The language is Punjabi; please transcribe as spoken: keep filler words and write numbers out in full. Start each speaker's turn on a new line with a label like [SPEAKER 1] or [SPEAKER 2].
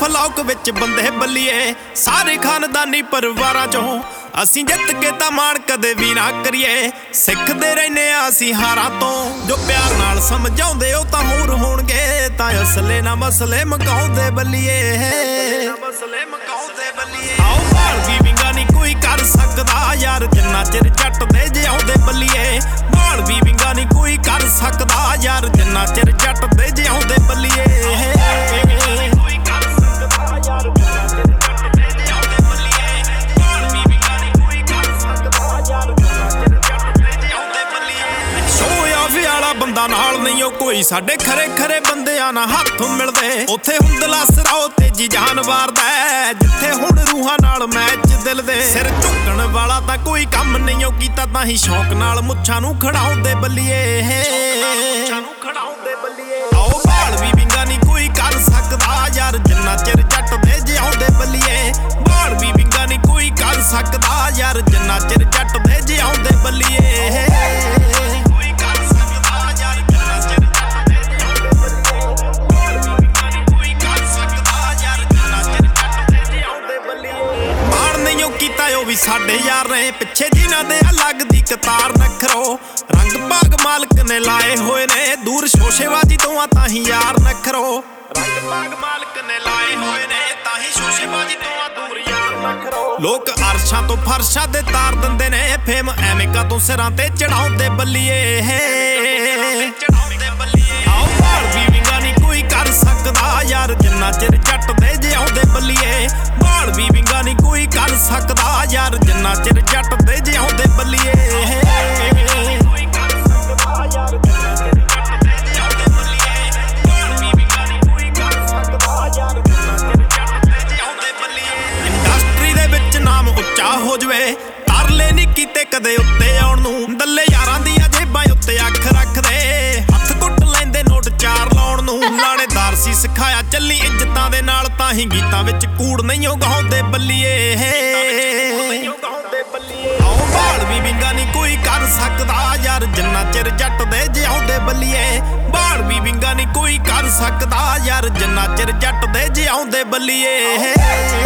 [SPEAKER 1] ਫਲੌਕ ਵਿੱਚ ਬੰਦੇ ਬੱਲੀਏ ਸਾਰੇ ਖਾਨਦਾਨੀ ਪਰਿਵਾਰਾਂ ਚੋਂ ਅਸੀਂ ਜਿੱਤ ਕੇ ਤਾਂ ਮਾਣ ਕਦੇ ਵੀ ਨਾ ਕਰੀਏ। ਸਿੱਖਦੇ ਰਹਿੰਦੇ ਆ ਅਸੀਂ ਹਾਰਾਂ ਤੋਂ, ਜੋ ਪਿਆਰ ਨਾਲ ਸਮਝਾਉਂਦੇ ਉਹ ਤਾਂ ਹੋਰ ਹੋਣਗੇ। ਤਾਂ ਅਸਲੇ ਨਾ ਮਸਲੇ ਮੁਕਾਉਂਦੇ ਬੱਲੀਏ, ਮਸਲੇ ਮੁਕਾਉਂਦੇ ਬੱਲੀਏ। ਆਓ ਭਾਲ ਵੀ ਵਿੰਗਾ ਨਹੀਂ ਕੋਈ ਕਰ ਸਕਦਾ ਯਾਰ ਜਿੰਨਾ ਚਿਰ ਜੱਟ ਦੇ ਜਿਉਂਦੇ ਬੱਲੀਏ। ਭਾਲ ਵੀ ਵਿੰਗਾ ਨਹੀਂ ਕੋਈ ਕਰ ਸਕਦਾ ਯਾਰ ਜਿੰਨਾ ਚਿਰ ਜੱਟ ਦੇ ਜਿਉਂਦੇ ਬੱਲੀਏ। ਬੰਦਾ ਨਾਲ ਨਹੀਂ ਉਹ ਕੋਈ, ਸਾਡੇ ਖਰੇ ਖਰੇ ਬੰਦਿਆਂ ਨਾਲ ਹੱਥ ਮਿਲਦੇ। ਉੱਥੇ ਹੁੰਦਲਾ ਸਰਾਓ ਤੇਜੀ ਜਾਨ ਵਾਰਦਾ, ਜਿੱਥੇ ਹੁਣ ਰੂਹਾਂ ਨਾਲ ਮੈਚ ਦਿਲ ਦੇ। ਸਿਰ ਝੁਕਣ ਵਾਲਾ ਤਾਂ ਕੋਈ ਕੰਮ ਨਹੀਂ ਉਹ ਕੀਤਾ, ਤਾਂ ਹੀ ਸ਼ੌਕ ਨਾਲ ਮੁੱਛਾਂ ਨੂੰ ਖੜਾਉਂਦੇ ਬੱਲੀਏ। ਆਓ ਭਾਲ ਵੀ ਵਿੰਗਾ ਨਹੀਂ ਕੋਈ ਕਰ ਸਕਦਾ ਯਾਰ ਜਿੰਨਾ ਚਿਰ ਜੱਟ ਦੇ ਜਿਉਂਦੇ ਬੱਲੀਏ। ਭਾਲ ਵੀ ਵਿੰਗਾ ਨਹੀਂ ਕੋਈ ਕਰ ਸਕਦਾ ਯਾਰ ਜਿੰਨਾ ਚਿਰ ਜੱਟ ਦੇ ਜਿਉਂਦੇ ਬੱਲੀਏ। ਕੀਤਾ ਉਹ ਵੀ ਸਾਡੇ ਯਾਰ ਨੇ, ਪਿੱਛੇ ਜਿਨ੍ਹਾਂ ਦੇ ਅਲੱਗ ਦੀ ਕਤਾਰ ਨਖਰੋ। ਰੰਗ ਭਾਗ ਮਾਲਕ ਨੇ ਲਾਏ ਹੋਏ ਨੇ, ਦੂਰ ਸ਼ੋਸ਼ੇਬਾਜ਼ੀ ਤੋਂ ਆ ਤਾਂ ਹੀ ਯਾਰ ਨਖਰੋ। ਰੰਗ ਭਾਗ ਮਾਲਕ ਨੇ ਲਾਏ ਹੋਏ ਨੇ, ਤਾਂ ਹੀ ਸ਼ੋਸ਼ੇਬਾਜ਼ੀ ਤੋਂ ਆ ਦੂਰ ਯਾਰ ਨਖਰੋ। ਲੋਕ ਅਰਸ਼ਾਂ ਤੋਂ ਫਰਸ਼ਾਂ ਦੇ ਤਾਰ ਦਿੰਦੇ ਨੇ, ਫੇਮ ਐਵੇਂ ਕਾ ਤੋਂ ਸਿਰਾਂ ਤੇ ਚੜਾਉਂਦੇ ਬੱਲੀਏ। ਆਓ ਭਾਲ ਵੀ ਵਿੰਗਾ ਨਹੀਂ ਕੋਈ ਕਰ ਸਕਦਾ ਯਾਰ ਜਿੰਨਾ ਚਿਰ ਜੱਟ ਦੇ ਜਿਉਂਦੇ ਬੱਲੀਏ। ਭਾਲ ਵੀ ਵਿੰਗਾ ਨਹੀਂ ਕੋਈ ਕਰ ਸਕਦਾ ਯਾਰ ਜਿੰਨਾ ਚਿਰ ਜੱਟ ਦੇ ਜਿਉਂਦੇ ਬੱਲੀਏ। ਇੰਡਸਟਰੀ ਦੇ ਵਿੱਚ ਨਾਮ ਉੱਚਾ ਹੋ ਜਵੇ, ਤਰਲੇ ਨਹੀਂ ਕੀਤੇ ਕਦੇ ਉੱਤੇ ਆਉਣ ਨੂੰ। ਦੱਲੇ ਯਾਰਾਂ ਦੀਆਂ ਜੇਬਾਂ ਉੱਤੇ ਅੱਖ ਰੱਖਦੇ, ਹੱਥ ਘੁੱਟ ਲੈਂਦੇ ਨੋਟ ਚਾਰ ਲਾਉਣ ਨੂੰ। ਲਾਣੇਦਾਰ ਸੀ ਸਿਖਾਇਆ ਚੱਲੀ ਇੱਜ਼ਤਾਂ ਦੇ ਨਾਲ, ਤਾਂ ਹੀ ਗੀਤਾਂ ਵਿੱਚ ਕੂੜ ਨਹੀਂ ਉਹ ਗਾਉਂਦੇ ਬੱਲੀਏ। ਆਓ ਭਾਲ ਵੀ ਵਿੰਗਾ ਨਹੀਂ ਕੋਈ ਕਰ ਸਕਦਾ ਯਾਰ ਜਿੰਨਾ ਚਿਰ ਜੱਟ ਦੇ ਜਿਉਂਦੇ ਬੱਲੀਏ। ਭਾਲ ਵੀ ਵਿੰਗਾ ਨਹੀਂ ਕੋਈ ਕਰ ਸਕਦਾ ਯਾਰ ਜਿੰਨਾ ਚਿਰ ਜੱਟ ਦੇ ਜਿਉਂਦੇ ਬੱਲੀਏ।